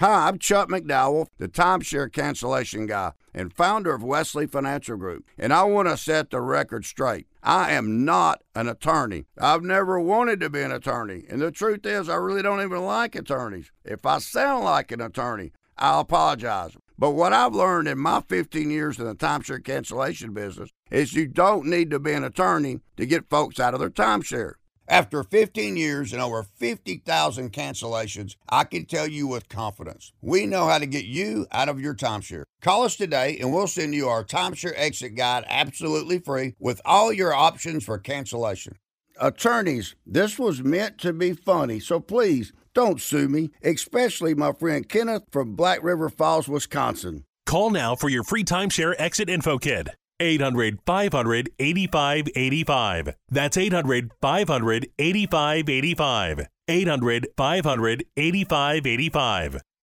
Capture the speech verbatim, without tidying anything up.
Hi, I'm Chuck McDowell, the timeshare cancellation guy and founder of Wesley Financial Group, and I want to set the record straight. I am not an attorney. I've never wanted to be an attorney, and the truth is I really don't even like attorneys. If I sound like an attorney, I'll apologize. But what I've learned in my fifteen years in the timeshare cancellation business is you don't need to be an attorney to get folks out of their timeshare. After fifteen years and over fifty thousand cancellations, I can tell you with confidence, we know how to get you out of your timeshare. Call us today and we'll send you our timeshare exit guide absolutely free with all your options for cancellation. Attorneys, this was meant to be funny, so please don't sue me, especially my friend Kenneth from Black River Falls, Wisconsin. Call now for your free timeshare exit info kit. eight hundred, five hundred, eighty-five eighty-five. That's eight hundred, five hundred, eighty-five eighty-five. eight hundred, five hundred, eighty-five eighty-five.